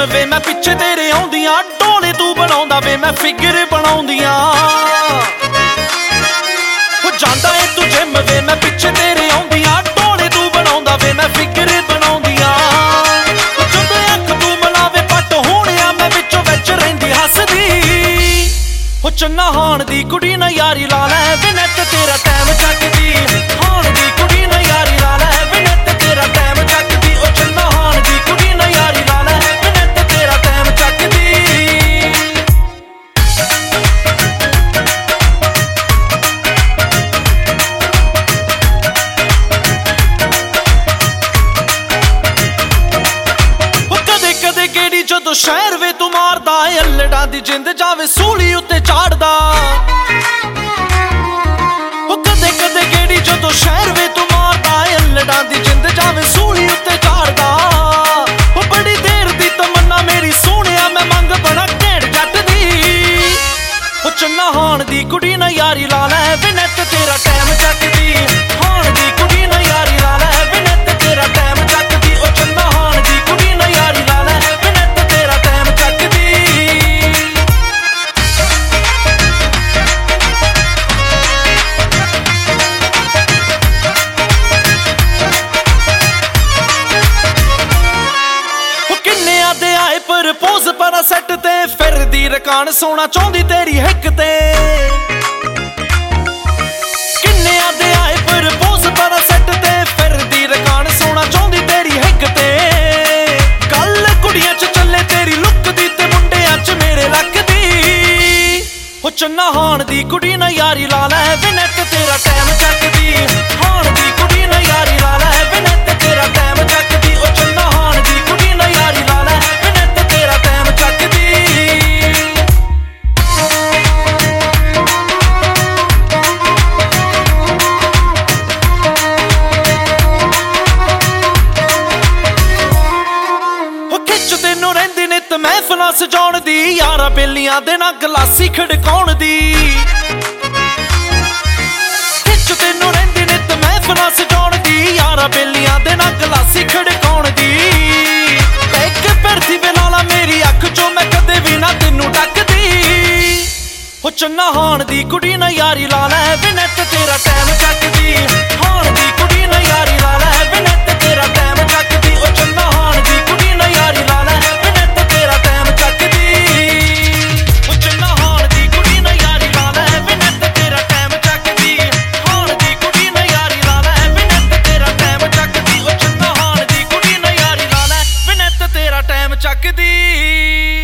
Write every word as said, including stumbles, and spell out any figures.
ਵੇ मैं पिछे तेरे आउंदियां ढोले तू बनाउंदा वे मैं फिगर बनाउंदियां हो जांदा ए तू जिम वे मैं पिछे तेरे आउंदियां ढोले तू बनाउंदा वे मैं फिगर बनाउंदियां हो जदों अख तू मलावे पट होणिया मैं विचों विच रहिंदी हसदी हो चन्ना हाण दी कुड़ी ना यारी ला लै वे नैट तेरा टाइम चकदी हाण दी कुड़ी ना यारी ला लै वे नैट तेरा टाइम चकदी ओ चन्ना हाण दी कुड़ी ना यारी ला लै वे नैट तेरा टाइम चकदी हो कदे कदे गेड़ी जदों शहर वे तू मारदा ए अल्लड़ां दी जिंद जावे सूली उत्ते चाड़दा हो कदे कदे गेड़ी जदों शहर वे तू मारदा ए अल्लड़ां दी जिंद जावे सूली उत्ते चाड़दा हो बड़ी देर दी तमन्ना मेरी सोहणिया मैं मंग बड़ा ढेड़ जट दी हो चन्ना हाण दी कुड़ी ना यारी ला लै वे नैट तेरा टाइम चकदी हाण दी कुड़ी ना यारी ला लै वे नैट तेरा टाइम चकदी ओ चन्ना हाण दी कुड़ी ना यारी ला लै वे नैट तेरा टाइम चकदी प्रपोज परा सैट ते फिर दी रकान सोना चाहती तेरी हिक ते किन्ने दे आए प्रपोज परा सैट ते फिर दी रकान सोना चाहती तेरी हिक ते गल कुड़ियां च चले तेरी लुक दी ते मुंडियां च मेरे लक दी हो चन्ना हाण दी कुड़ी ना यारी ला लै वे नैट तेरा टाइम चकदी हाण दी कुड़ी ना यारी ला लै वे नैट तेरा टाइम चकदी ओ चन्ना हाण दी कुड़ी ना यारी ला लै वे नैट तेरा टाइम चकदी हो खिच तैनूं रहिंदी नित महफिलां सजाउण दी यारां बेलियां दे नाल गलासी खड़काउण दी खिच तैनूं रहिंदी नित महफिलां सजाउण दी यारां बेलियां दे नाल गलासी खड़काउण दी एक परथी वे लाला मेरी अख चों मैं कदे भी ना तैनूं डकदी हो चन्ना हाण दी कुड़ी ना यारी ला लै वे नैट तेरा टाइम चकदी हाण दी कुड़ी ना यारी ला लै वे नैट तेरा टाइम चकदी ओ चन्ना हाण दी कुड़ी ना यारी ला लै वे नैट तेरा टाइम चकदी ओ चन्ना हाण दी कुड़ी ना यारी ला लै वे नैट तेरा टाइम चकदी हाण दी कुड़ी ना यारी ला लै वे नैट तेरा टाइम चकदी ओ चन्ना हाण दी कुड़ी ना यारी ला लै वे नैट तेरा टाइम चकदी।